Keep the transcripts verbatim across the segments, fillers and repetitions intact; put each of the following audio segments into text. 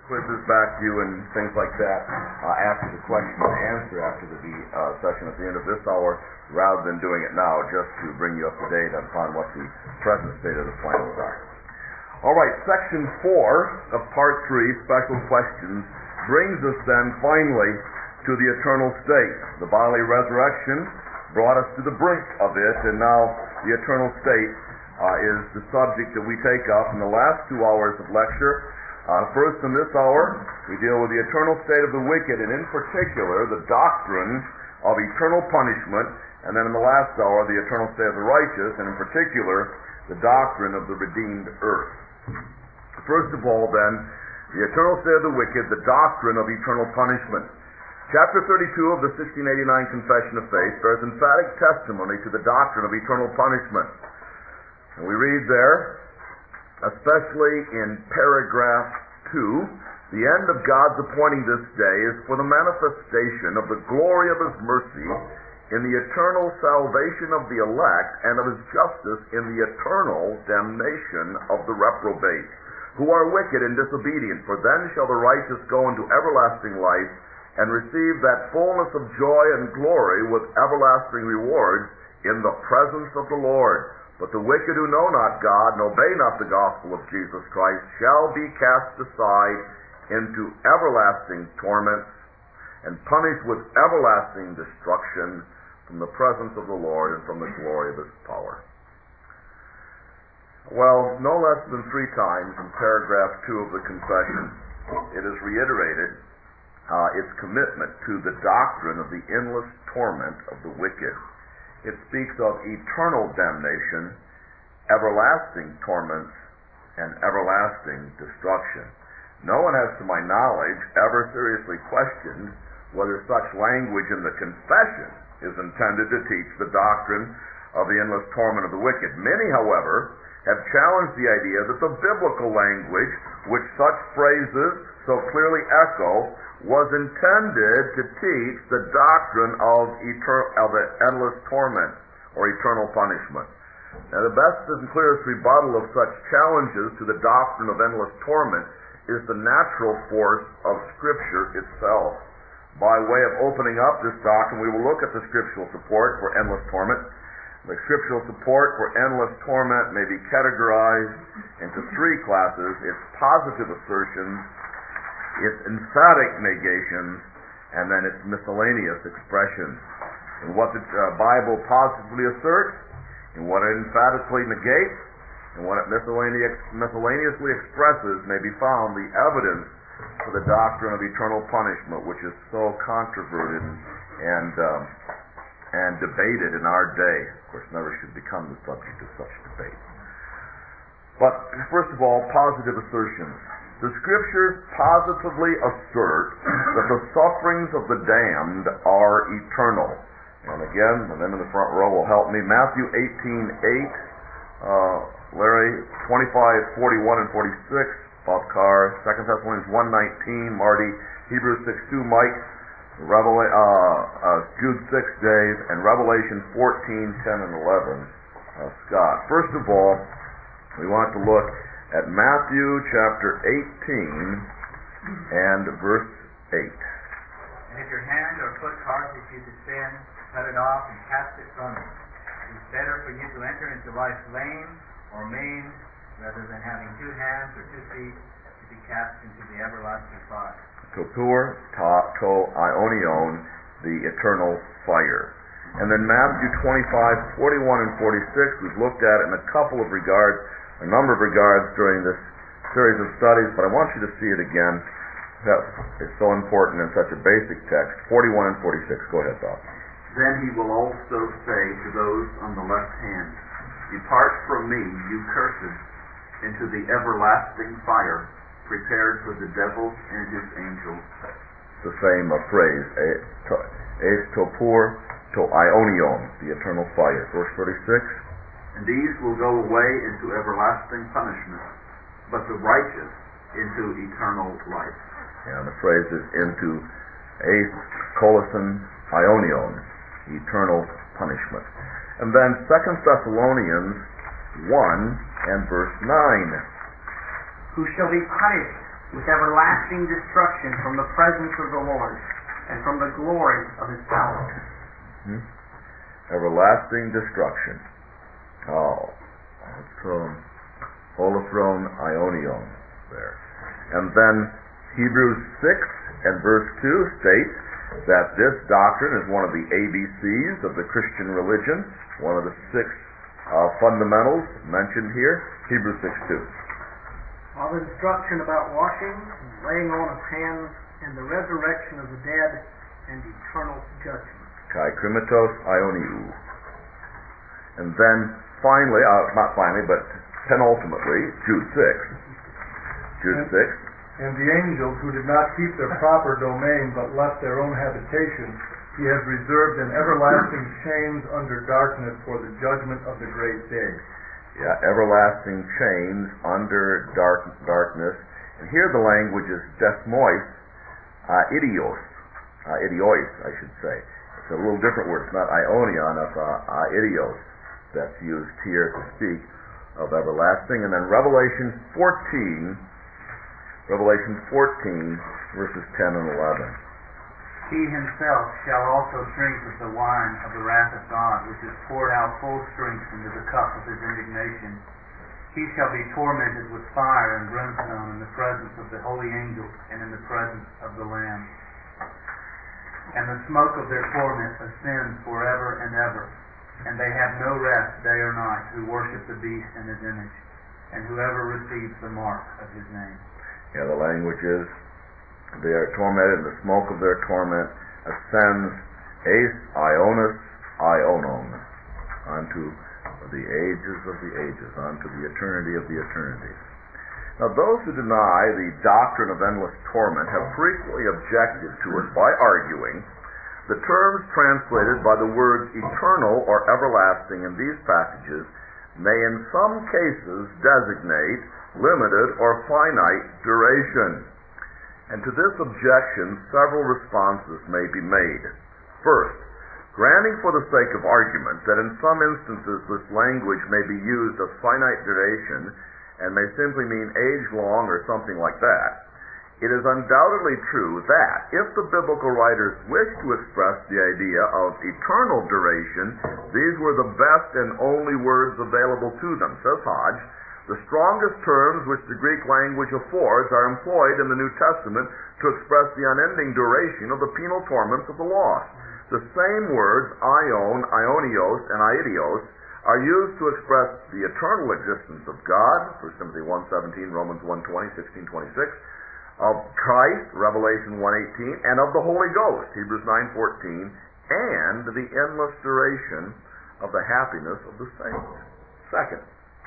quizzes back to you and things like that uh, after the question and answer after the uh, session at the end of this hour, rather than doing it now, just to bring you up to date upon what the present state of the plans are. All right, section four of part three, special questions, brings us then finally to the eternal state. The bodily resurrection brought us to the brink of it, and now the eternal state uh, is the subject that we take up in the last two hours of lecture. Uh, first, in this hour, we deal with the eternal state of the wicked, and in particular, the doctrine of eternal punishment, and then in the last hour, the eternal state of the righteous, and in particular, the doctrine of the redeemed earth. First of all, then, the eternal state of the wicked, the doctrine of eternal punishment. Chapter thirty-two of the sixteen eighty-nine Confession of Faith bears emphatic testimony to the doctrine of eternal punishment. And we read there, especially in paragraph two, the end of God's appointing this day is for the manifestation of the glory of His mercy in the eternal salvation of the elect and of His justice in the eternal damnation of the reprobate, who are wicked and disobedient. For then shall the righteous go into everlasting life and receive that fullness of joy and glory with everlasting rewards in the presence of the Lord. But the wicked who know not God and obey not the gospel of Jesus Christ shall be cast aside into everlasting torments and punished with everlasting destruction from the presence of the Lord and from the glory of His power. Well, no less than three times in paragraph two of the confession, it is reiterated uh, its commitment to the doctrine of the endless torment of the wicked. It speaks of eternal damnation, everlasting torments, and everlasting destruction. No one has, to my knowledge, ever seriously questioned whether such language in the confession is intended to teach the doctrine of the endless torment of the wicked. Many, however, have challenged the idea that the biblical language, which such phrases so clearly echo, was intended to teach the doctrine of, etern- of endless torment or eternal punishment. Now, the best and clearest rebuttal of such challenges to the doctrine of endless torment is the natural force of Scripture itself. By way of opening up this doctrine, we will look at the scriptural support for endless torment. The scriptural support for endless torment may be categorized into three classes: its positive assertions, its emphatic negations, and then its miscellaneous expressions. And what the uh, Bible positively asserts, and what it emphatically negates, and what it miscellaneous, miscellaneously expresses may be found the evidence for the doctrine of eternal punishment, which is so controverted and um, and debated in our day. Of course, never should become the subject of such debate. But first of all, positive assertions. The Scriptures positively assert that the sufferings of the damned are eternal. And again, the men in the front row will help me. Matthew eighteen eight, uh, Larry twenty-five forty-one and forty-six, Bob Carr, Second Thessalonians one nineteen, Marty, Hebrews six two, Mike, Revela- uh, uh, Jude six, Dave, and Revelation fourteen ten and eleven, uh, Scott. First of all, we want to look at Matthew chapter eighteen and verse eight. And if your hand or foot causes you to sin, cut it off and cast it from you. It is better for you to enter into life lame or maimed rather than having two hands or two feet to be cast into the everlasting fire. Topur, ta, to, ionion, the eternal fire. And then Matthew twenty-five forty-one and forty-six, we've looked at it in a couple of regards, a number of regards during this series of studies, but I want you to see it again. It's so important in such a basic text. forty-one and forty-six. Go ahead, Bob. Then he will also say to those on the left hand, Depart from me, you cursed, into the everlasting fire, prepared for the devil and his angels. It's the same uh, phrase, es topur to ionion, the eternal fire. Verse thirty-six. And these will go away into everlasting punishment, but the righteous into eternal life. And the phrase is into es kolason ionion, eternal punishment. And then Second Thessalonians one and verse nine. Who shall be punished with everlasting destruction from the presence of the Lord and from the glory of his power. Hmm? Everlasting destruction. Oh, that's um, Holophron Ionion there. And then Hebrews six and verse two states that this doctrine is one of the A B Cs of the Christian religion, one of the six uh, fundamentals mentioned here. Hebrews six two. While the instruction about washing, laying on of hands, and the resurrection of the dead, and eternal judgment. Kai Krimitos Ioniou. And then finally, uh, not finally, but penultimately, Jude six. Jude six. And the angels who did not keep their proper domain but left their own habitation, he has reserved in everlasting chains under darkness for the judgment of the great day. Yeah, everlasting chains under dark, darkness. And here the language is desmois, uh, idios, uh, idiois, I should say. It's a little different word. It's not ionion, it's uh, uh, idios that's used here to speak of everlasting. And then Revelation fourteen, Revelation fourteen, verses ten and eleven. He himself shall also drink of the wine of the wrath of God, which is poured out full strength into the cup of his indignation. He shall be tormented with fire and brimstone in the presence of the holy angels and in the presence of the Lamb. And the smoke of their torment ascends forever and ever. And they have no rest day or night who worship the beast and his image, and whoever receives the mark of his name. Yeah, the language is, they are tormented, and the smoke of their torment ascends eis ionis ionon, unto the ages of the ages, unto the eternity of the eternities. Now, those who deny the doctrine of endless torment have frequently objected to it by arguing the terms translated by the words eternal or everlasting in these passages may in some cases designate limited or finite duration. And to this objection, several responses may be made. First, granting for the sake of argument that in some instances this language may be used of finite duration and may simply mean age long or something like that, it is undoubtedly true that if the biblical writers wished to express the idea of eternal duration, these were the best and only words available to them. Says Hodge, the strongest terms which the Greek language affords are employed in the New Testament to express the unending duration of the penal torments of the lost. The same words, ion, ionios, and aidios, are used to express the eternal existence of God, First Timothy one seventeen, Romans one twenty, sixteen twenty-six, of Christ, Revelation one eighteen, and of the Holy Ghost, Hebrews nine fourteen, and the endless duration of the happiness of the saints. Second,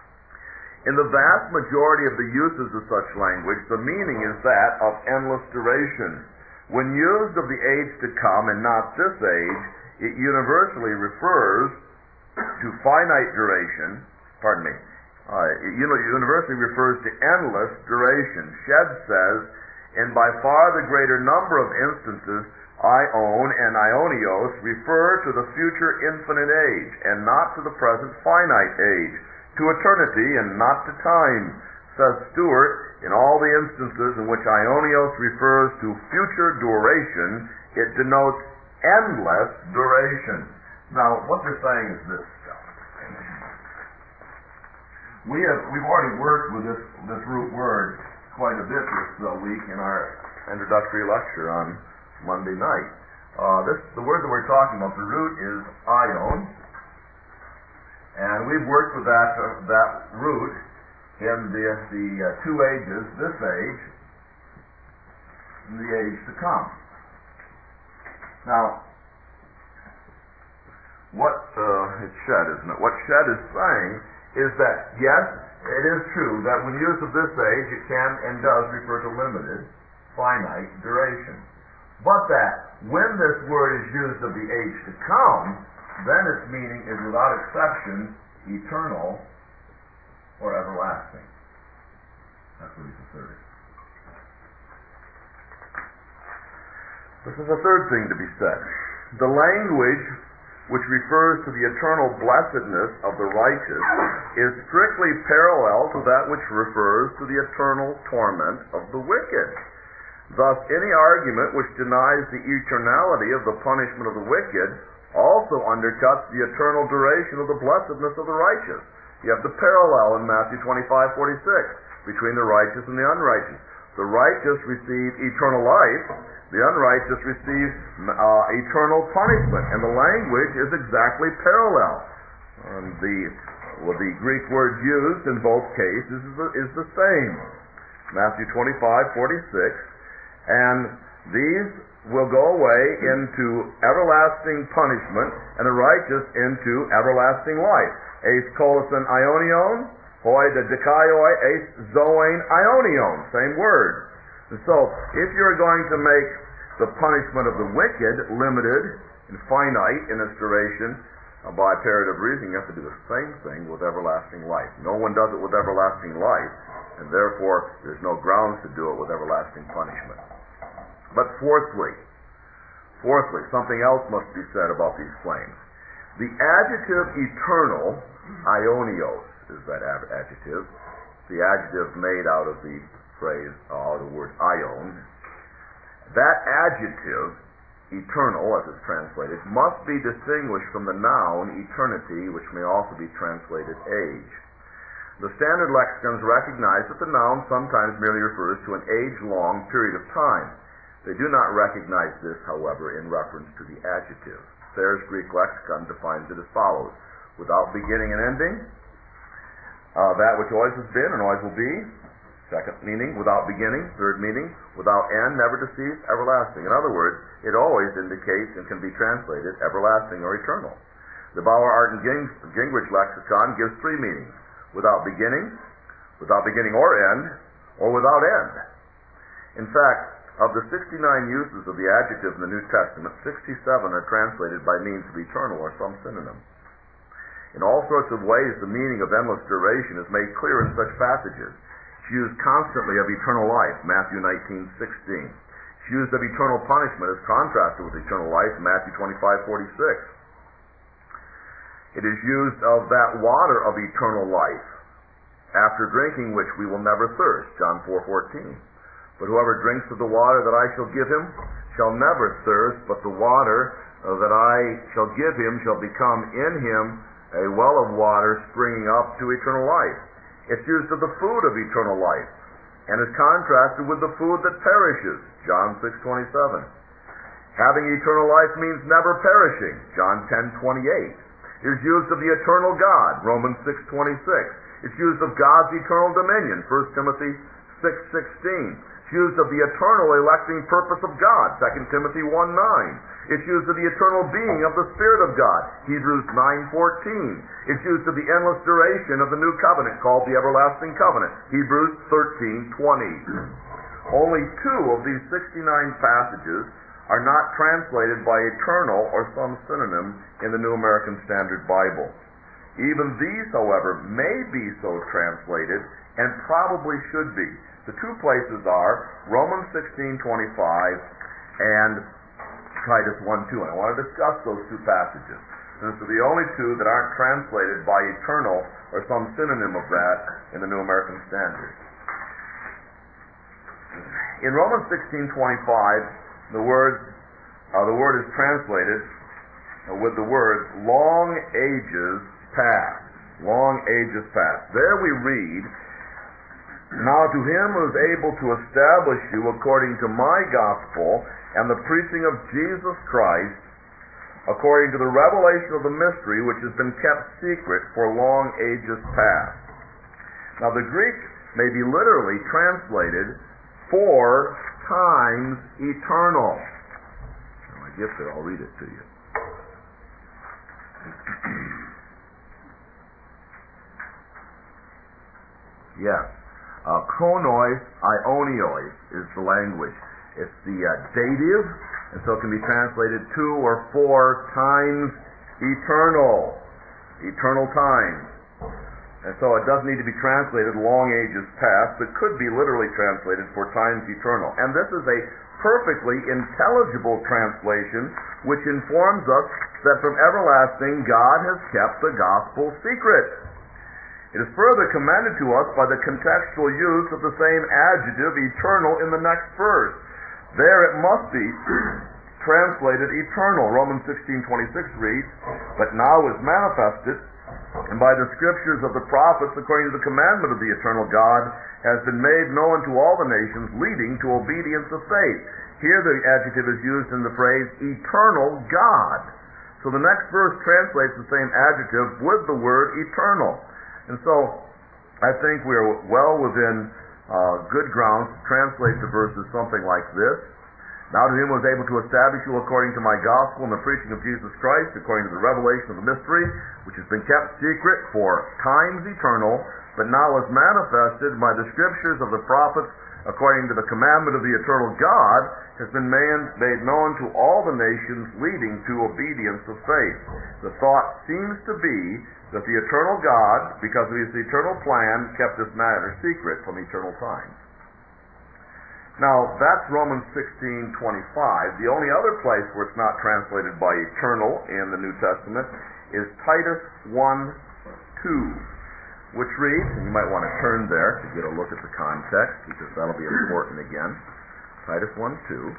in the vast majority of the uses of such language, the meaning is that of endless duration. When used of the age to come and not this age, it universally refers to finite duration, pardon me, uh, it universally refers to endless duration. Shedd says, in by far the greater number of instances, ion and ionios refer to the future infinite age, and not to the present finite age, to eternity and not to time. Says Stewart, in all the instances in which ionios refers to future duration, it denotes endless duration. Now, what they're saying is this. We have, we've already worked with this, this root word quite a bit this uh, week in our introductory lecture on Monday night. Uh, this, the word that we're talking about, the root is ion, and we've worked with that uh, that root in the, the uh, two ages, this age and the age to come. Now, what uh, it's Shedd, isn't it? What Shedd is saying is that, yes, it is true that when used of this age, it can and does refer to limited, finite duration. But that when this word is used of the age to come, then its meaning is without exception eternal or everlasting. That's what he's asserting. This is a third thing to be said. The language which refers to the eternal blessedness of the righteous, is strictly parallel to that which refers to the eternal torment of the wicked. Thus, any argument which denies the eternality of the punishment of the wicked also undercuts the eternal duration of the blessedness of the righteous. You have the parallel in Matthew twenty-five forty-six between the righteous and the unrighteous. The righteous receive eternal life, the unrighteous receive uh, eternal punishment, and the language is exactly parallel. Um, the well, the Greek word used in both cases is the, is the same. Matthew twenty-five forty-six, and these will go away into everlasting punishment, and the righteous into everlasting life. Eis kolason ionion, hoi de dikaioi, eis zoein ionion, same word. And so, if you're going to make the punishment of the wicked limited and finite in its duration uh, by a period of reason, you have to do the same thing with everlasting life. No one does it with everlasting life, and therefore there's no grounds to do it with everlasting punishment. But fourthly, fourthly, something else must be said about these claims. The adjective eternal, ionios is that adjective, the adjective made out of the phrase, uh, the word ion. That adjective, eternal as it's translated, must be distinguished from the noun eternity, which may also be translated age. The standard lexicons recognize that the noun sometimes merely refers to an age-long period of time. They do not recognize this, however, in reference to the adjective. Thayer's Greek lexicon defines it as follows: without beginning and ending, uh, that which always has been and always will be. Second meaning, without beginning. Third meaning, without end, never to cease, everlasting. In other words, it always indicates and can be translated everlasting or eternal. The Bauer, Art, and Ging- Gingrich lexicon gives three meanings: without beginning, without beginning or end, or without end. In fact, of the sixty-nine uses of the adjective in the New Testament, sixty-seven are translated by means of eternal or some synonym. In all sorts of ways, the meaning of endless duration is made clear in such passages. It's used constantly of eternal life, Matthew nineteen sixteen. It's used of eternal punishment as contrasted with eternal life, Matthew twenty-five forty-six. It is used of that water of eternal life, after drinking which we will never thirst, John four fourteen. But whoever drinks of the water that I shall give him shall never thirst, but the water uh, that I shall give him shall become in him a well of water springing up to eternal life. It's used of the food of eternal life, and is contrasted with the food that perishes, John six twenty-seven. Having eternal life means never perishing, John ten twenty-eight. It is used of the eternal God, Romans six twenty-six. It's used of God's eternal dominion, First Timothy six sixteen. It's used of the eternal electing purpose of God, Second Timothy one nine. It's used of the eternal being of the Spirit of God, Hebrews nine fourteen. It's used of the endless duration of the new covenant called the everlasting covenant, Hebrews thirteen twenty. Only two of these sixty-nine passages are not translated by eternal or some synonym in the New American Standard Bible. Even these, however, may be so translated and probably should be. The two places are Romans sixteen twenty-five and Titus one two. And I want to discuss those two passages, since they're the only two that aren't translated by eternal or some synonym of that in the New American Standard. In Romans sixteen twenty-five, the word uh, the word is translated uh, with the words "long ages past." Long ages past. There we read, "Now to him who is able to establish you according to my gospel and the preaching of Jesus Christ, according to the revelation of the mystery which has been kept secret for long ages past." Now the Greek may be literally translated "for times eternal." Now I get there, I'll read it to you. Yes. Uh, chronois ionios is the language. It's the uh, dative, and so it can be translated two or four times eternal. Eternal times. And so it doesn't need to be translated long ages past, but could be literally translated for times eternal. And this is a perfectly intelligible translation which informs us that from everlasting God has kept the gospel secret. It is further commended to us by the contextual use of the same adjective, eternal, in the next verse. There it must be translated eternal. Romans sixteen twenty-six reads, "But now is manifested, and by the scriptures of the prophets, according to the commandment of the eternal God, has been made known to all the nations, leading to obedience of faith." Here the adjective is used in the phrase eternal God. So the next verse translates the same adjective with the word eternal. And so I think we are well within uh, good grounds to translate the verses something like this. "Now to him was able to establish you according to my gospel and the preaching of Jesus Christ, according to the revelation of the mystery, which has been kept secret for times eternal, but now is manifested by the scriptures of the prophets, according to the commandment of the eternal God, has been made known to all the nations, leading to obedience of faith." The thought seems to be that the eternal God, because of his eternal plan, kept this matter secret from eternal times. Now, that's Romans sixteen twenty-five. The only other place where it's not translated by eternal in the New Testament is Titus one two, which reads, and you might want to turn there to get a look at the context, because that'll be important again. Titus one two.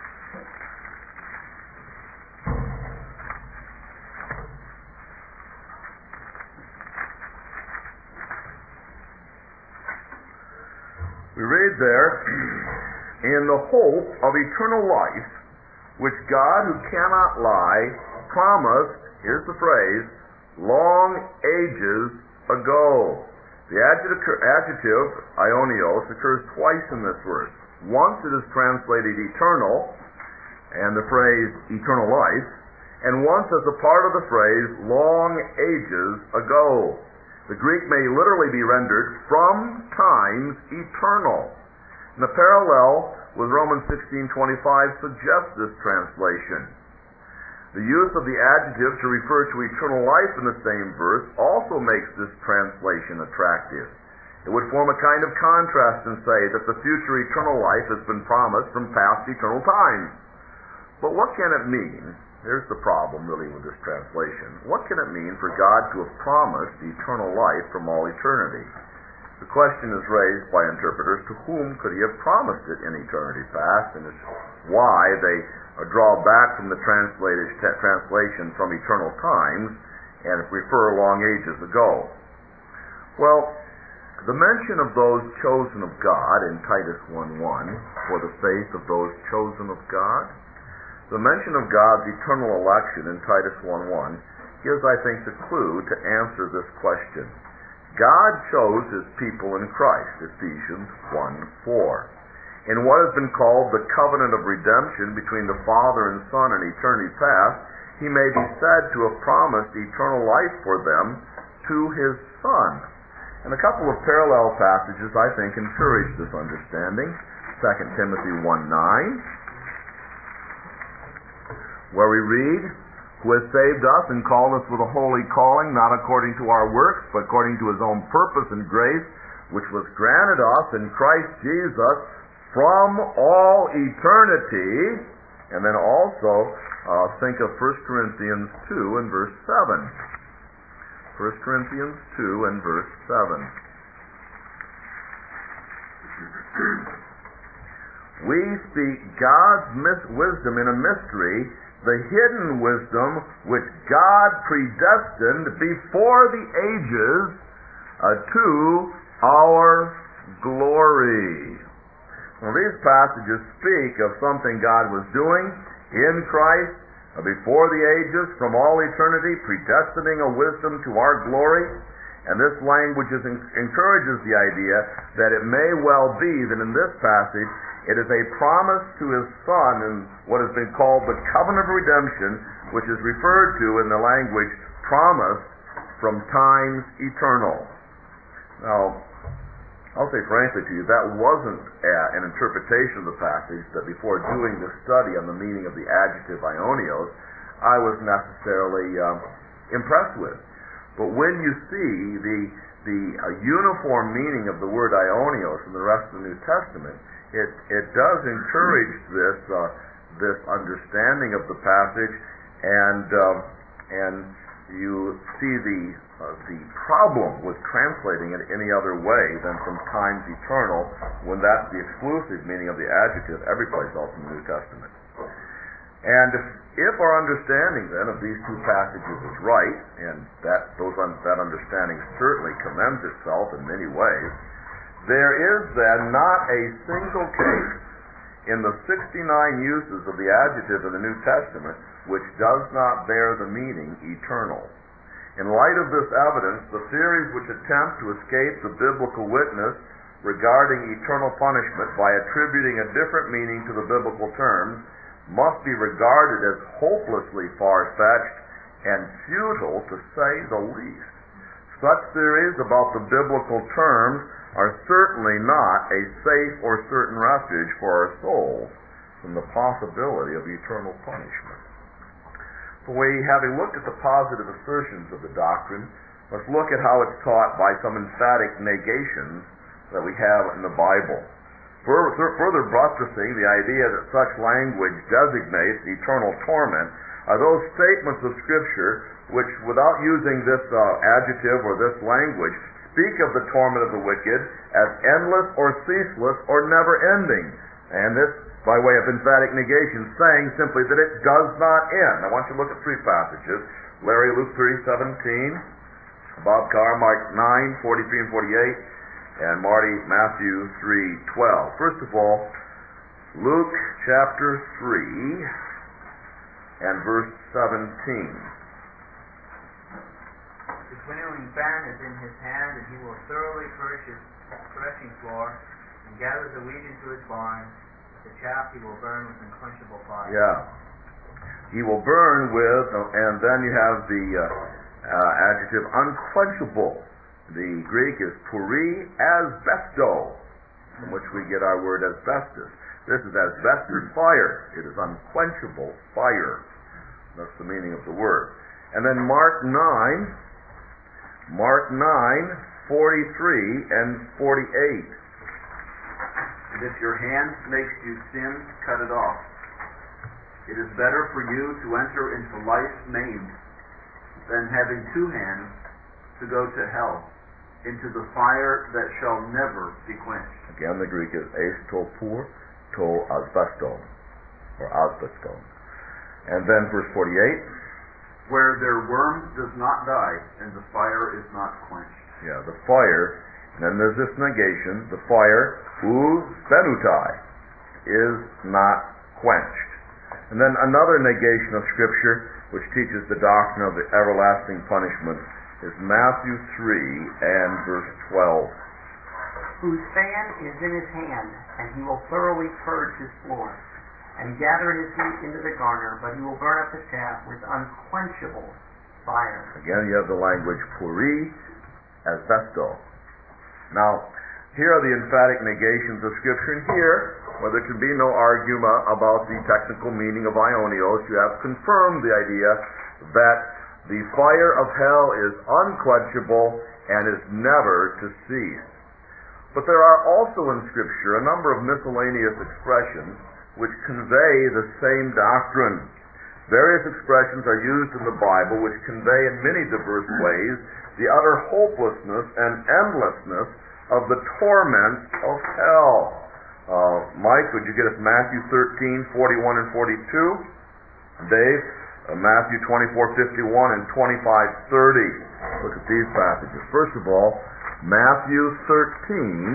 We read there, "In the hope of eternal life, which God, who cannot lie, promised," here's the phrase, "long ages ago." The adjective, adjective aionios occurs twice in this verse. Once it is translated eternal, and the phrase eternal life, and once as a part of the phrase long ages ago. The Greek may literally be rendered from times eternal. And the parallel with Romans sixteen twenty-five suggests this translation. The use of the adjective to refer to eternal life in the same verse also makes this translation attractive. It would form a kind of contrast and say that the future eternal life has been promised from past eternal times. But what can it mean? Here's the problem really with this translation. What can it mean for God to have promised eternal life from all eternity? The question is raised by interpreters, to whom could he have promised it in eternity past, and it's why they draw back from the translated translation from eternal times and refer long ages ago. Well, the mention of those chosen of God in Titus one one, for the faith of those chosen of God, the mention of God's eternal election in Titus one one gives, I think, the clue to answer this question. God chose his people in Christ, Ephesians one four. In what has been called the covenant of redemption between the Father and Son in eternity past, he may be said to have promised eternal life for them to his Son. And a couple of parallel passages, I think, encourage this understanding. Second Timothy one nine, where we read, "Who has saved us and called us with a holy calling, not according to our works, but according to his own purpose and grace, which was granted us in Christ Jesus from all eternity." And then also uh, think of First Corinthians two and verse seven. First Corinthians two and verse seven. "We speak God's mis- wisdom in a mystery, the hidden wisdom which God predestined before the ages uh, to our glory." Well, these passages speak of something God was doing in Christ uh, before the ages, from all eternity, predestining a wisdom to our glory. And this language is, encourages the idea that it may well be that in this passage it is a promise to his Son in what has been called the covenant of redemption, which is referred to in the language promised from times eternal. Now, I'll say frankly to you, that wasn't a, an interpretation of the passage that before doing this study on the meaning of the adjective aionios, I was necessarily um, impressed with. But when you see the the uh, uniform meaning of the word aionios in the rest of the New Testament, it it does encourage this uh, this understanding of the passage, and um, and you see the uh, the problem with translating it any other way than from times eternal, when that's the exclusive meaning of the adjective every place else in the New Testament. And if, if our understanding then of these two passages is right, and that those un, that understanding certainly commends itself in many ways, there is then not a single case in the sixty-nine uses of the adjective in the New Testament which does not bear the meaning eternal. In light of this evidence, the theories which attempt to escape the biblical witness regarding eternal punishment by attributing a different meaning to the biblical terms must be regarded as hopelessly far-fetched and futile, to say the least. Such theories about the biblical terms are certainly not a safe or certain refuge for our souls from the possibility of eternal punishment. For we, having looked at the positive assertions of the doctrine, let's look at how it's taught by some emphatic negations that we have in the Bible. Further buttressing the idea that such language designates eternal torment are those statements of Scripture which, without using this uh, adjective or this language, speak of the torment of the wicked as endless or ceaseless or never-ending. And this, by way of emphatic negation, saying simply that it does not end. I want you to look at three passages. Larry, Luke three seventeen, Bob Carr, Mark nine forty-three and forty-eight, and Marty, Matthew three twelve. First of all, Luke chapter three and verse seventeen. His winnowing fan is in his hand, and he will thoroughly purge his threshing floor, and gather the wheat into his barn. The chaff he will burn with unquenchable fire. Yeah. He will burn with, and then you have the uh, uh, adjective unquenchable. The Greek is puri asbesto, from which we get our word asbestos. This is asbestos fire. It is unquenchable fire. That's the meaning of the word. And then Mark nine, Mark nine, forty-three and forty-eight. And if your hand makes you sin, cut it off. It is better for you to enter into life maimed than having two hands to go to hell, into the fire that shall never be quenched. Again, the Greek is eistopur to asbesto, or asbesto. And then verse forty-eight. Where their worm does not die, and the fire is not quenched. Yeah, the fire, and then there's this negation, the fire, u benutai, is not quenched. And then another negation of Scripture, which teaches the doctrine of the everlasting punishment, is Matthew three and verse twelve. Whose fan is in his hand, and he will thoroughly purge his floor, and gather his wheat into the garner, but he will burn up the chaff with unquenchable fire. Again, you have the language puri asbesto. Now, here are the emphatic negations of Scripture, and here, where there can be no argument about the technical meaning of aionios, you have confirmed the idea that the fire of hell is unquenchable and is never to cease. But there are also in Scripture a number of miscellaneous expressions which convey the same doctrine. Various expressions are used in the Bible which convey in many diverse ways the utter hopelessness and endlessness of the torments of hell. Uh, Mike, would you get us Matthew thirteen, forty-one and forty-two? Dave, uh, Matthew twenty-four, fifty-one and twenty-five, thirty. Look at these passages. First of all, Matthew thirteen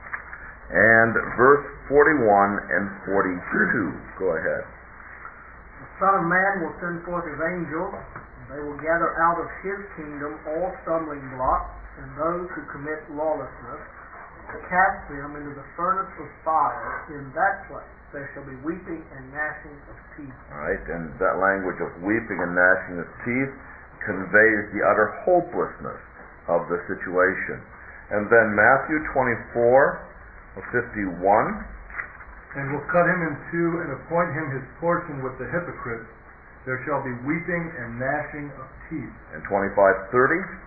and verse forty-one and forty-two. Go ahead. The Son of Man will send forth his angels, and they will gather out of his kingdom all stumbling blocks and those who commit lawlessness, and cast them into the furnace of fire. In that place there shall be weeping and gnashing of teeth. All right, and that language of weeping and gnashing of teeth conveys the utter hopelessness of the situation. And then Matthew twenty-four, fifty-one. And will cut him in two, and appoint him his portion with the hypocrites. There shall be weeping and gnashing of teeth. And twenty-five, thirty.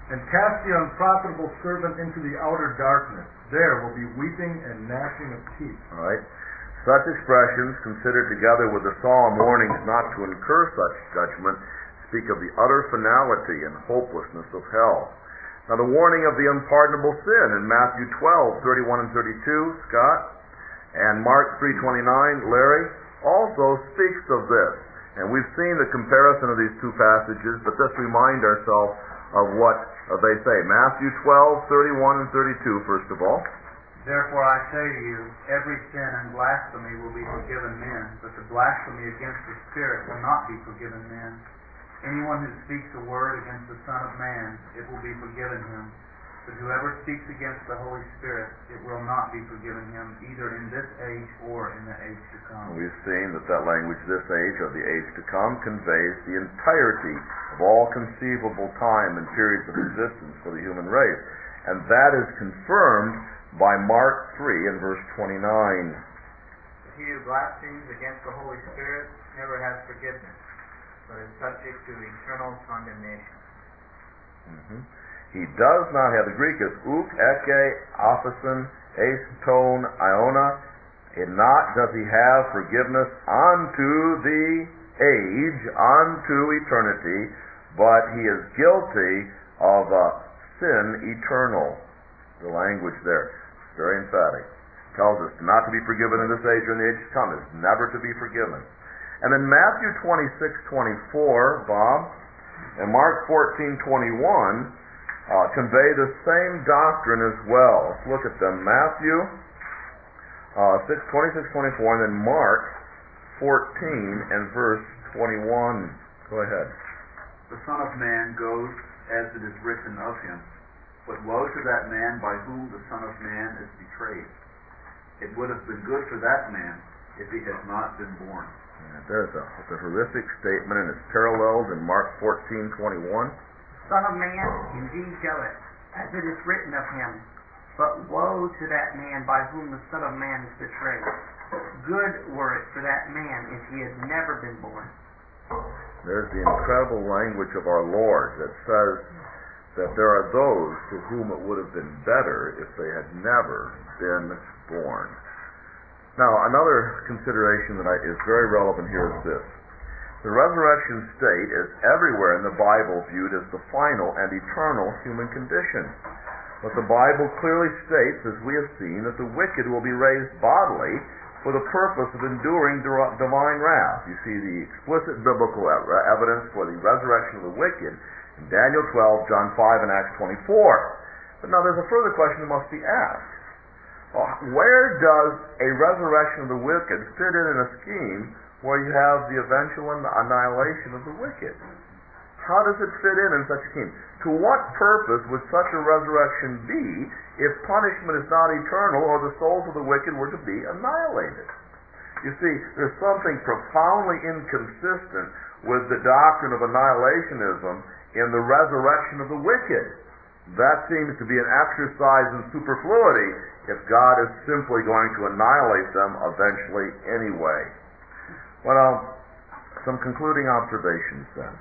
And cast the unprofitable servant into the outer darkness. There will be weeping and gnashing of teeth. All right. Such expressions, considered together with the solemn warnings not to incur such judgment, speak of the utter finality and hopelessness of hell. Now, the warning of the unpardonable sin in Matthew twelve, thirty-one and thirty-two, Scott, and Mark three twenty-nine, Larry, also speaks of this. And we've seen the comparison of these two passages, but just remind ourselves of what uh, they say. Matthew twelve, thirty-one and thirty-two, first of all. Therefore I say to you, every sin and blasphemy will be forgiven men, but the blasphemy against the Spirit will not be forgiven men. Anyone who speaks a word against the Son of Man, it will be forgiven him. But whoever speaks against the Holy Spirit, it will not be forgiven him, either in this age or in the age to come. We've seen that that language, this age or the age to come, conveys the entirety of all conceivable time and periods of existence for the human race. And that is confirmed by Mark three and verse twenty-nine. He who blasphemes against the Holy Spirit never has forgiveness, but is subject to eternal condemnation. Mm-hmm. He does not have, the Greek is uk, eke, aphosin, ace, tone, iona. In not does he have forgiveness unto the age, unto eternity, but he is guilty of uh, sin eternal. The language there, very emphatic. Tells us not to be forgiven in this age or in the age to come, is never to be forgiven. And then Matthew twenty-six twenty-four, Bob, and Mark fourteen twenty-one uh, convey the same doctrine as well. Let's look at them. Matthew uh, twenty-six twenty-four, and then Mark fourteen and verse twenty-one. Go ahead. The Son of Man goes as it is written of him, but woe to that man by whom the Son of Man is betrayed. It would have been good for that man if he had not been born. Yeah, there's a, it's a horrific statement, and it's paralleled in Mark fourteen twenty-one. Son of Man indeed goeth, as it is written of him, but woe to that man by whom the Son of Man is betrayed. Good were it for that man if he had never been born. There's the incredible language of our Lord that says that there are those to whom it would have been better if they had never been born. Now, another consideration that I, is very relevant here is this. The resurrection state is everywhere in the Bible viewed as the final and eternal human condition. But the Bible clearly states, as we have seen, that the wicked will be raised bodily for the purpose of enduring divine wrath. You see the explicit biblical evidence for the resurrection of the wicked in Daniel twelve, John five, and Acts twenty-four. But now there's a further question that must be asked. Well, where does a resurrection of the wicked fit in in a scheme where you have the eventual annihilation of the wicked? How does it fit in in such a scheme? To what purpose would such a resurrection be if punishment is not eternal or the souls of the wicked were to be annihilated? You see, there's something profoundly inconsistent with the doctrine of annihilationism in the resurrection of the wicked. That seems to be an exercise in superfluity if God is simply going to annihilate them eventually anyway. Well, some concluding observations then.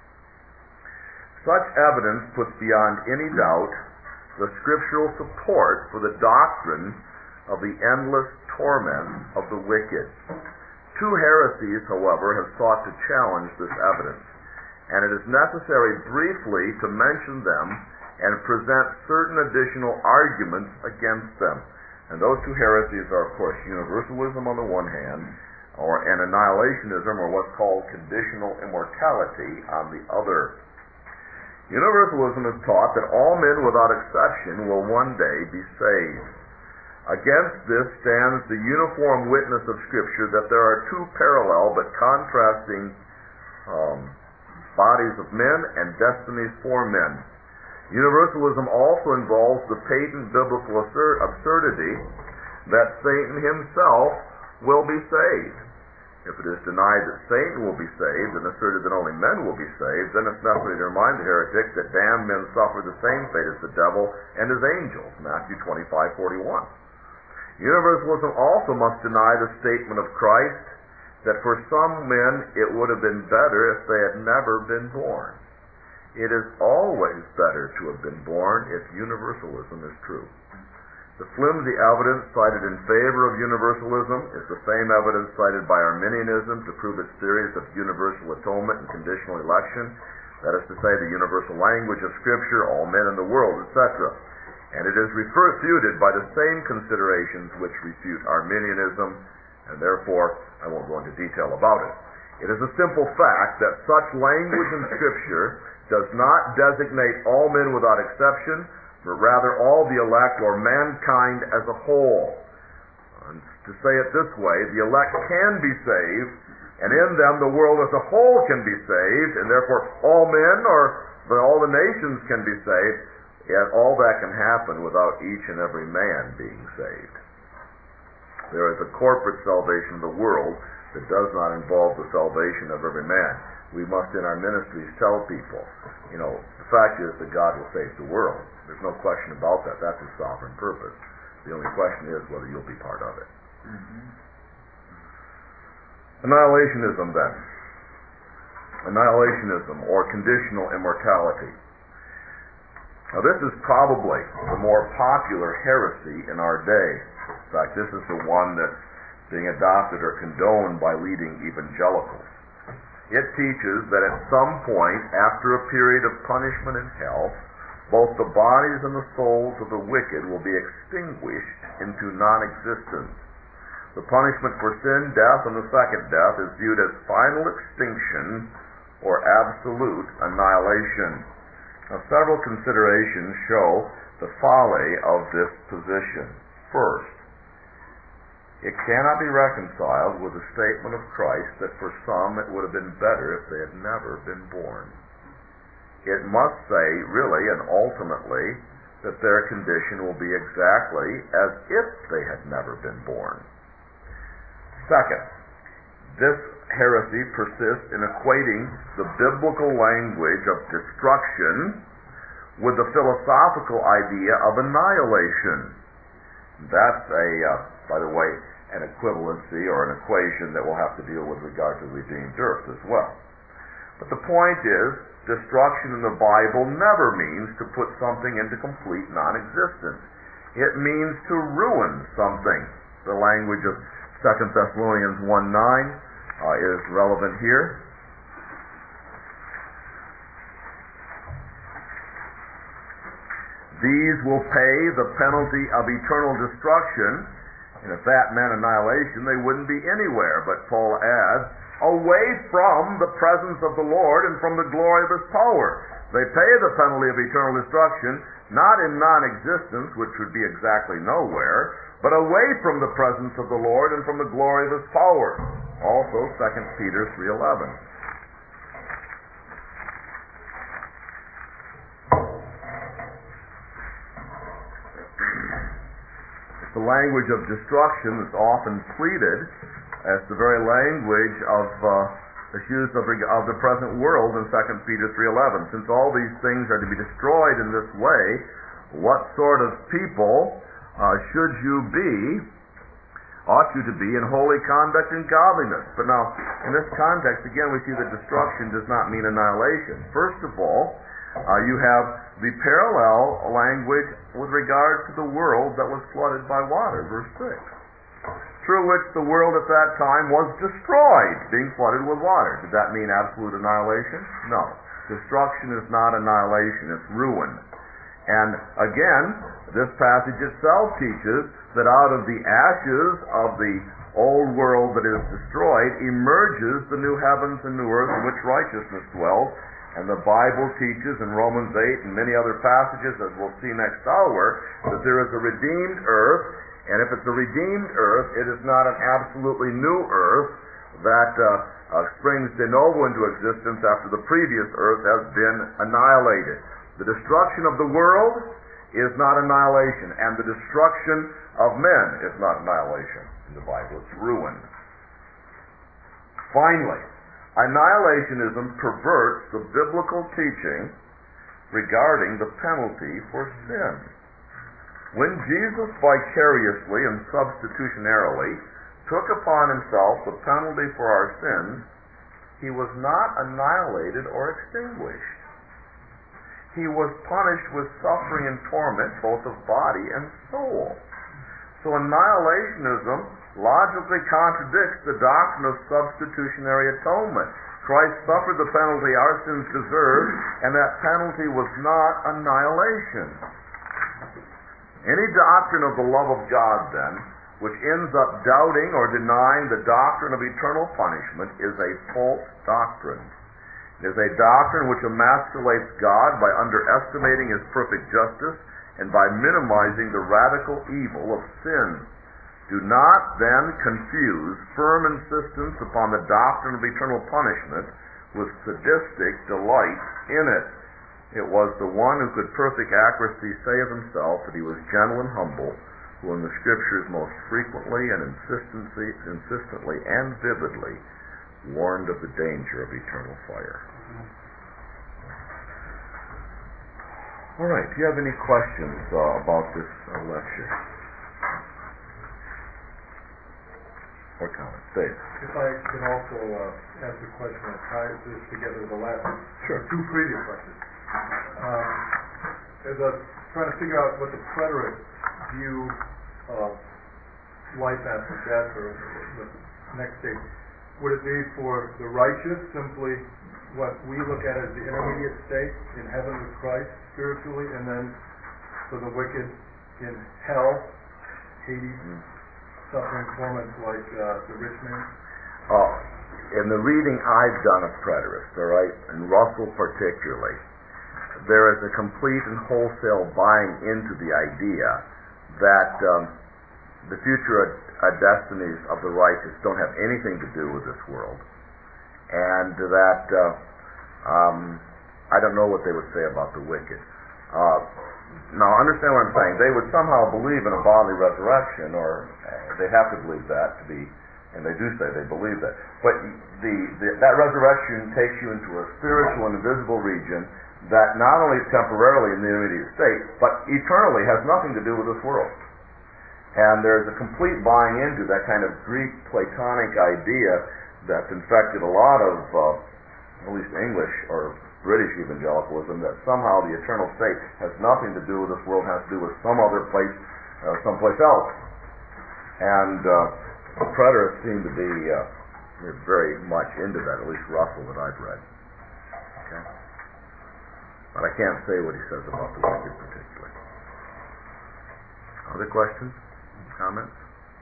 Such evidence puts beyond any doubt the scriptural support for the doctrine of the endless torment of the wicked. Two heresies, however, have sought to challenge this evidence, and it is necessary briefly to mention them and present certain additional arguments against them. And those two heresies are, of course, universalism on the one hand, or and annihilationism, or what's called conditional immortality on the other. Universalism has taught that all men without exception will one day be saved. Against this stands the uniform witness of Scripture that there are two parallel but contrasting um, bodies of men and destinies for men. Universalism also involves the patent biblical assur- absurdity that Satan himself will be saved. If it is denied that Satan will be saved and asserted that only men will be saved, then it's necessary to remind the heretic that damned men suffer the same fate as the devil and his angels, Matthew twenty-five forty-one. Universalism also must deny the statement of Christ that for some men it would have been better if they had never been born. It is always better to have been born if universalism is true. The flimsy evidence cited in favor of universalism is the same evidence cited by Arminianism to prove its theories of universal atonement and conditional election, that is to say, the universal language of Scripture, all men in the world, et cetera. And it is refuted by the same considerations which refute Arminianism, and therefore I won't go into detail about it. It is a simple fact that such language in Scripture does not designate all men without exception, but rather all the elect or mankind as a whole. And to say it this way, the elect can be saved, and in them the world as a whole can be saved, and therefore all men or the, all the nations can be saved, yet all that can happen without each and every man being saved. There is a corporate salvation of the world that does not involve the salvation of every man. We must in our ministries tell people, you know, the fact is that God will save the world. There's no question about that. That's His sovereign purpose. The only question is whether you'll be part of it. Mm-hmm. Annihilationism, then. Annihilationism, or conditional immortality. Now, this is probably the more popular heresy in our day. In fact, this is the one that's being adopted or condoned by leading evangelicals. It teaches that at some point, after a period of punishment in hell, both the bodies and the souls of the wicked will be extinguished into non-existence. The punishment for sin, death, and the second death is viewed as final extinction or absolute annihilation. Now, several considerations show the folly of this position. First, it cannot be reconciled with the statement of Christ that for some it would have been better if they had never been born. It must say, really and ultimately, that their condition will be exactly as if they had never been born. Second, this heresy persists in equating the biblical language of destruction with the philosophical idea of annihilation. That's a, uh, by the way, an equivalency or an equation that we'll have to deal with regard to the redeemed earth as well. But the point is, destruction in the Bible never means to put something into complete non-existence. It means to ruin something. The language of Second Thessalonians one nine uh, is relevant here. These will pay the penalty of eternal destruction. And if that meant annihilation, they wouldn't be anywhere. But Paul adds, away from the presence of the Lord and from the glory of His power. They pay the penalty of eternal destruction, not in non-existence, which would be exactly nowhere, but away from the presence of the Lord and from the glory of His power. Also, Second Peter three eleven. The language of destruction is often pleaded as the very language of uh, that's used of, of the present world in Second Peter three eleven. Since all these things are to be destroyed in this way, what sort of people uh, should you be, ought you to be in holy conduct and godliness? But now, in this context, again, we see that destruction does not mean annihilation. First of all, Uh, you have the parallel language with regard to the world that was flooded by water, verse six, through which the world at that time was destroyed, being flooded with water. Did that mean absolute annihilation? No. Destruction is not annihilation, it's ruin. And again, this passage itself teaches that out of the ashes of the old world that is destroyed emerges the new heavens and new earth in which righteousness dwells. And the Bible teaches in Romans eight and many other passages, as we'll see next hour, that there is a redeemed earth, and if it's a redeemed earth, it is not an absolutely new earth that uh, uh, springs de novo into existence after the previous earth has been annihilated. The destruction of the world is not annihilation, and the destruction of men is not annihilation in the Bible. It's ruin. Finally, annihilationism perverts the biblical teaching regarding the penalty for sin. When Jesus vicariously and substitutionarily took upon Himself the penalty for our sins, He was not annihilated or extinguished. he was punished with suffering and torment, both of body and soul. So annihilationism logically contradicts the doctrine of substitutionary atonement. Christ suffered the penalty our sins deserved, and that penalty was not annihilation. Any doctrine of the love of God, then, which ends up doubting or denying the doctrine of eternal punishment, is a false doctrine. It is a doctrine which emasculates God by underestimating His perfect justice and by minimizing the radical evil of sin. Do not then confuse firm insistence upon the doctrine of eternal punishment with sadistic delight in it. It was the one who could perfect accuracy say of himself that he was gentle and humble, who in the Scriptures most frequently and insistently, insistently and vividly warned of the danger of eternal fire. All right, do you have any questions uh, about this uh, lecture? Or comments? Dave? If I can also uh, ask a question that ties this together with the last Sure. two previous lectures. Um, as I was trying to figure out what the preterist view of life after death, or the next stage, would it be for the righteous simply what we look at as the intermediate state in heaven with Christ spiritually, and then for the wicked in hell, Hades, mm. suffering torments like uh, the rich man? Uh, in the reading I've done of preterists, all right, and Russell particularly, there is a complete and wholesale buying into the idea that um, the future uh, destinies of the righteous don't have anything to do with this world, and that uh, um, I don't know what they would say about the wicked. Uh, now, understand what I'm saying. They would somehow believe in a bodily resurrection, or uh, they have to believe that to be, and they do say they believe that. But the, the that resurrection takes you into a spiritual and invisible region that not only is temporarily in the intermediate state, but eternally has nothing to do with this world. And there's a complete buying into that kind of Greek Platonic idea that's infected a lot of, uh, at least English or British evangelicalism, that somehow the eternal state has nothing to do with this world, has to do with some other place, uh, someplace else. And uh, the preterists seem to be uh, very much into that, at least Russell that I've read. Okay? But I can't say what he says about the wicked particularly. Other questions? Comments?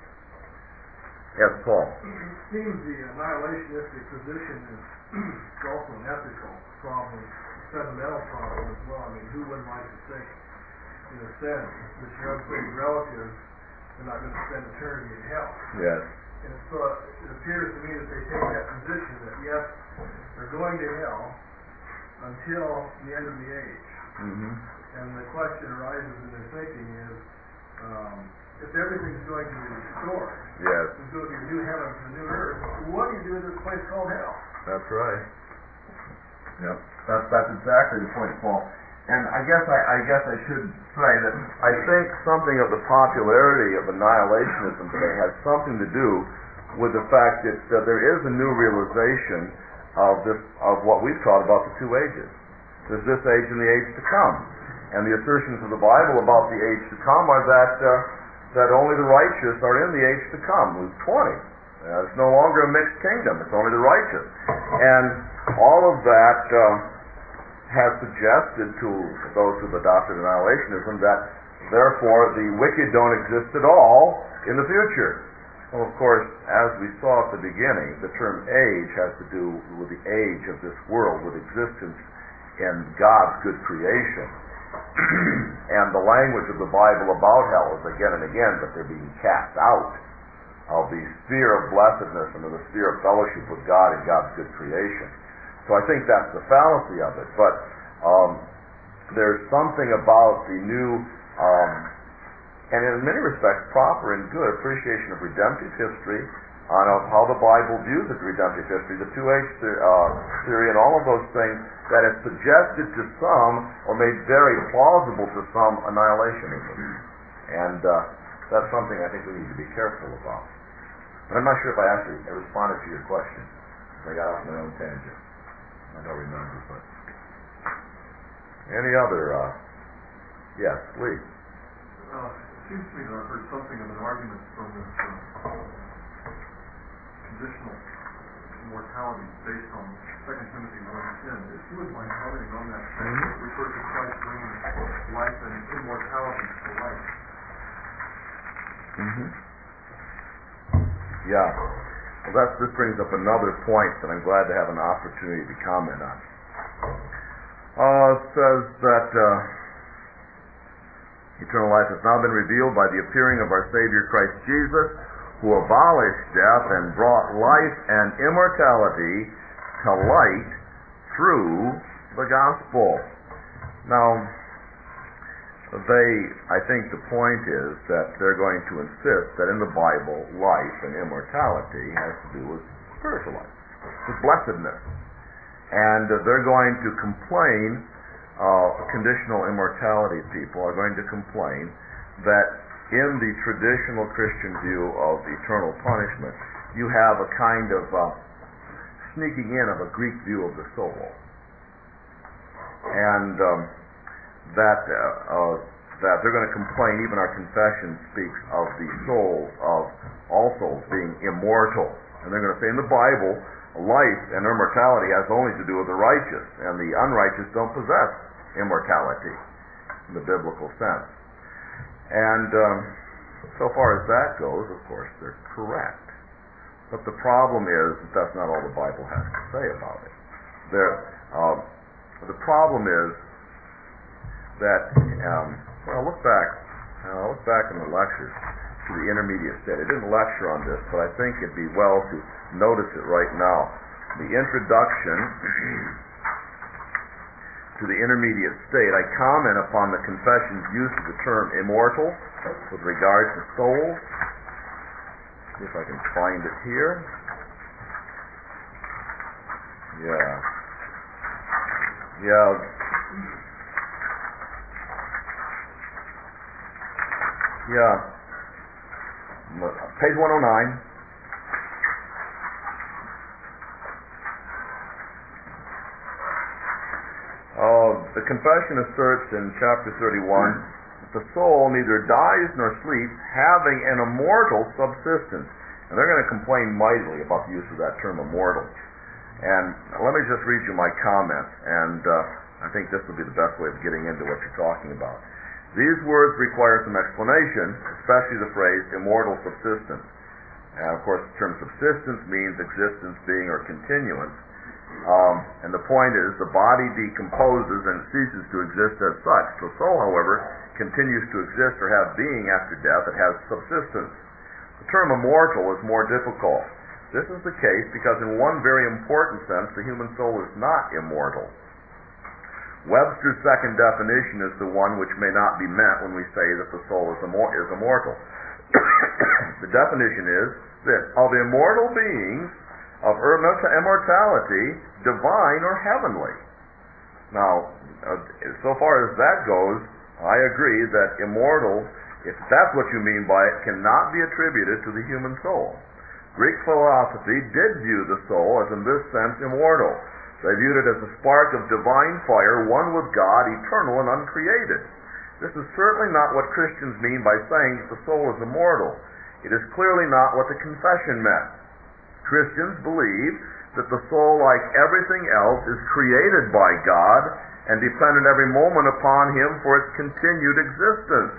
Yes, Paul. It seems the annihilationistic position is also an ethical problem, a fundamental problem as well. I mean, who wouldn't like to think, in a sense, that your unsaved relatives are not going to spend eternity in hell? Yes. And so it appears to me that they take that position that, yes, they're going to hell until the end of the age. Mm-hmm. And the question arises in their thinking is, um, if everything's going to be restored, yes, there's going to be a new heaven and a new earth, what do you do with this place called hell? That's right. Yep. That's that's exactly the point, Paul. And I guess I, I guess I should say that I think something of the popularity of annihilationism today has something to do with the fact that uh, there is a new realization of this of what we've taught about the two ages. There's this age and the age to come, and the assertions of the Bible about the age to come are that uh, that only the righteous are in the age to come. Luke twenty. Uh, it's no longer a mixed kingdom. It's only the righteous, and all of that uh, has suggested to those who've adopted annihilationism that therefore the wicked don't exist at all in the future. Well, of course, as we saw at the beginning, the term age has to do with the age of this world, with existence in God's good creation. And the language of the Bible about hell is again and again that they're being cast out of the sphere of blessedness and of the sphere of fellowship with God and God's good creation. So I think that's the fallacy of it. But um, there's something about the new um, and in many respects proper and good appreciation of redemptive history, on of how the Bible views its redemptive history, the two-age uh, theory, and all of those things that has suggested to some, or made very plausible to some, annihilationism. And uh, that's something I think we need to be careful about. But I'm not sure if I actually responded to your question. I got off my own tangent. I don't remember, but... Any other? Uh, yes, please. Uh, it seems to me that I've heard something of an argument from this uh, conditional immortality based on Second Timothy one ten. If you wouldn't mind commenting on that, mm-hmm. It refers to Christ bringing life and immortality to life. Mm-hmm. Yeah. Well, that's, this brings up another point that I'm glad to have an opportunity to comment on. Uh, it says that uh, eternal life has now been revealed by the appearing of our Savior Christ Jesus, who abolished death and brought life and immortality to light through the gospel. Now, they, I think the point is that they're going to insist that in the Bible, life and immortality has to do with spiritual life, with blessedness. And uh, they're going to complain, uh, conditional immortality people are going to complain that in the traditional Christian view of eternal punishment, you have a kind of uh, sneaking in of a Greek view of the soul. And um, that uh, uh, that they're going to complain, even our confession speaks of the souls of all souls being immortal. And they're going to say in the Bible, life and immortality has only to do with the righteous, and the unrighteous don't possess immortality in the biblical sense. And um, so far as that goes, of course, they're correct. But the problem is that that's not all the Bible has to say about it. There, um, the problem is that, um, well, look back, uh, look back in the lectures to the intermediate state. I didn't lecture on this, but I think it'd be well to notice it right now. The introduction to the intermediate state, I comment upon the confession's use of the term immortal with regard to souls. See if I can find it here. Yeah. Yeah. Yeah. Page one oh nine. Uh, the confession asserts in chapter thirty-one that the soul neither dies nor sleeps, having an immortal subsistence. And they're going to complain mightily about the use of that term immortal. And let me just read you my comment, and uh, I think this will be the best way of getting into what you're talking about. These words require some explanation, especially the phrase immortal subsistence. And of course, the term subsistence means existence, being, or continuance. Um, and the point is, the body decomposes and ceases to exist as such. The soul, however, continues to exist or have being after death. It has subsistence. The term immortal is more difficult. This is the case because in one very important sense, the human soul is not immortal. Webster's second definition is the one which may not be meant when we say that the soul is, immor- is immortal. The definition is this: of immortal beings, of immortality, divine or heavenly. Now, uh, so far as that goes, I agree that immortal, if that's what you mean by it, cannot be attributed to the human soul. Greek philosophy did view the soul as in this sense immortal. They viewed it as a spark of divine fire, one with God, eternal and uncreated. This is certainly not what Christians mean by saying that the soul is immortal. It is clearly not what the confession meant. Christians believe that the soul, like everything else, is created by God and dependent every moment upon Him for its continued existence.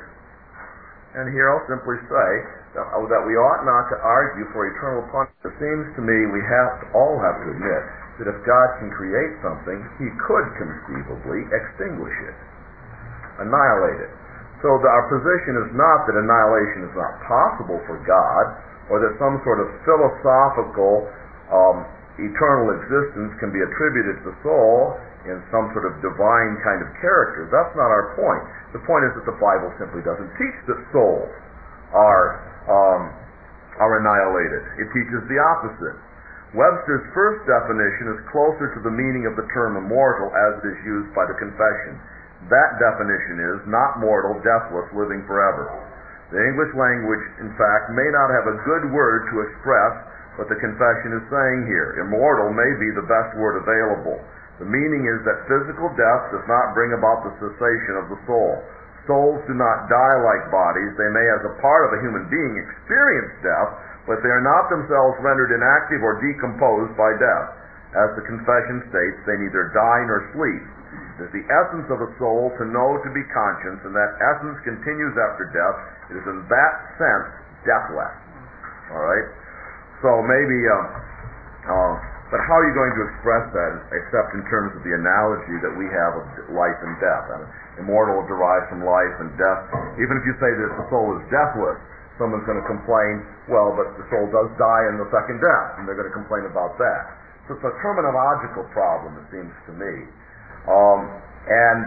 And here I'll simply say that, uh, that we ought not to argue for eternal punishment. It seems to me we have to, all have to admit that if God can create something, He could conceivably extinguish it, annihilate it. So the, our position is not that annihilation is not possible for God, or that some sort of philosophical um, eternal existence can be attributed to the soul in some sort of divine kind of character. That's not our point. The point is that the Bible simply doesn't teach that souls are um, are annihilated. It teaches the opposite. Webster's first definition is closer to the meaning of the term immortal as it is used by the confession. That definition is not mortal, deathless, living forever. The English language, in fact, may not have a good word to express what the confession is saying here. Immortal may be the best word available. The meaning is that physical death does not bring about the cessation of the soul. Souls do not die like bodies. They may, as a part of a human being, experience death, but they are not themselves rendered inactive or decomposed by death. As the confession states, they neither die nor sleep. It is the essence of a soul to know, to be conscious, and that essence continues after death. It is in that sense deathless. All right? So maybe... Uh, uh, But how are you going to express that except in terms of the analogy that we have of life and death? I mean, immortal derives from life and death. Even if you say that the soul is deathless, someone's going to complain, well, but the soul does die in the second death, and they're going to complain about that. So it's a terminological problem, it seems to me. Um, and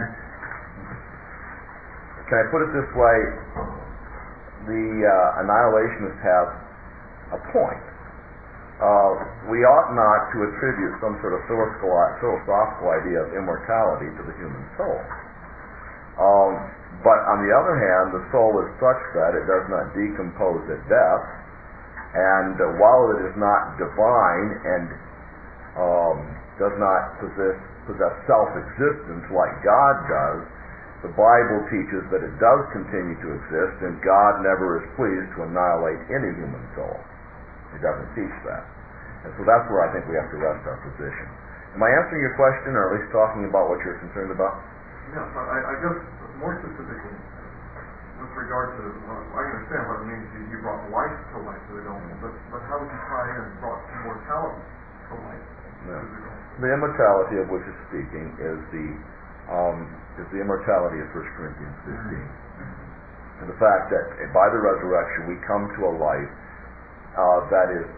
can I put it this way? The uh, annihilationists have a point. Uh, we ought not to attribute some sort of philosophical idea of immortality to the human soul. Um, but on the other hand, the soul is such that it does not decompose at death, and uh, while it is not divine and um, does not possess, possess self-existence like God does, the Bible teaches that it does continue to exist, and God never is pleased to annihilate any human soul. He doesn't teach that. And so that's where I think we have to rest our position. Am I answering your question, or at least talking about what you're concerned about? Yes, I, I guess more specifically, with regard to, uh, I understand what it means you, you brought life to life to the Gomel, but, but how would you tie in brought immortality to life No. to the Gomel? The immortality of which is speaking is the um, is the immortality of First Corinthians fifteen. Mm-hmm. And the fact that by the resurrection we come to a life Uh, that is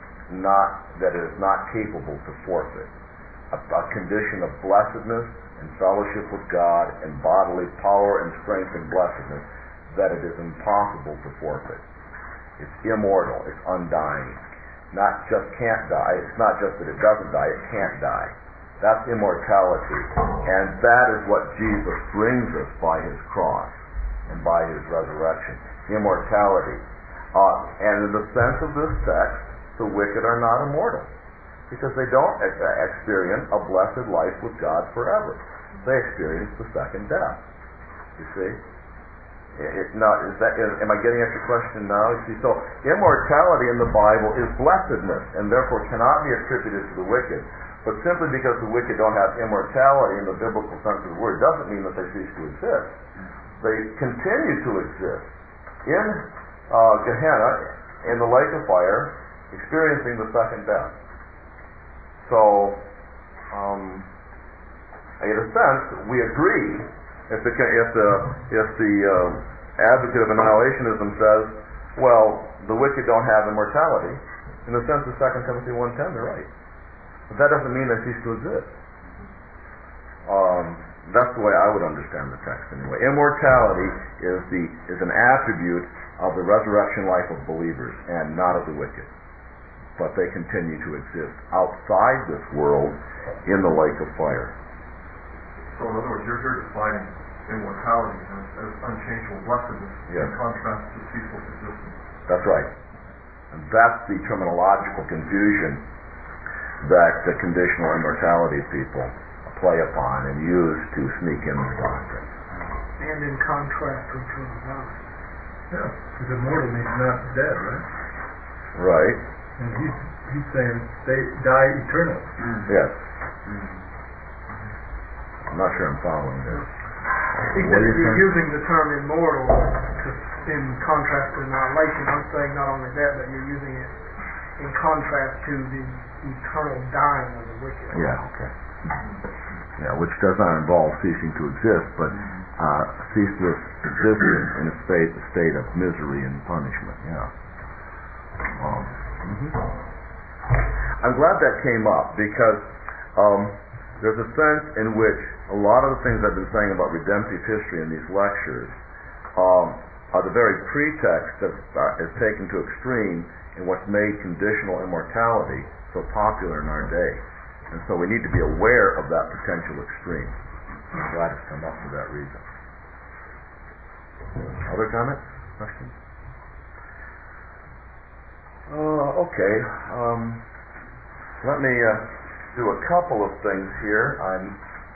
not that is not capable to forfeit a, a condition of blessedness and fellowship with God and bodily power and strength and blessedness that it is impossible to forfeit. It's immortal. It's undying. Not just can't die. It's not just that it doesn't die. It can't die. That's immortality, and that is what Jesus brings us by His cross and by His resurrection. Immortality. Uh, and in the sense of this text, the wicked are not immortal, because they don't ex- experience a blessed life with God forever. They experience the second death. You see? It, it, now, is that, is, am I getting at your question now? You see, so immortality in the Bible is blessedness, and therefore cannot be attributed to the wicked. But simply because the wicked don't have immortality in the biblical sense of the word doesn't mean that they cease to exist. They continue to exist in Uh, Gehenna, in the lake of fire, experiencing the second death. So, um, in a sense, we agree. If the if the if the uh, advocate of annihilationism says, well, the wicked don't have immortality, in the sense of Second Timothy one ten, they're right. But that doesn't mean they cease to exist. Um, that's the way I would understand the text anyway. Immortality is the is an attribute of the resurrection life of believers and not of the wicked. But they continue to exist outside this world in the lake of fire. So in other words, you're, you're defining immortality as, as unchangeable blessedness Yes. in contrast to ceaseless existence. That's right. And that's the terminological confusion that the conditional immortality people play upon and use to sneak in the doctrine. And in contrast to eternal life. Yeah, because immortal means not dead, right? Right. And he's, he's saying they die eternal. Yes. I'm not sure I'm following this. He What said are you you're saying? using the term immortal to, in contrast to annihilation. I'm saying not only that, but you're using it in contrast to the eternal dying of the wicked. Yeah, okay. Yeah, which does not involve ceasing to exist, but uh, ceaseless existence in a state, a state of misery and punishment. Yeah. Um, mhm. I'm glad that came up because um, there's a sense in which a lot of the things I've been saying about redemptive history in these lectures um, are the very pretext that uh, is taken to extreme in what's made conditional immortality so popular in our day. And so we need to be aware of that potential extreme. I'm glad it's come up for that reason. Other comments? Questions? Uh, okay. Um, let me uh, do a couple of things here. I'm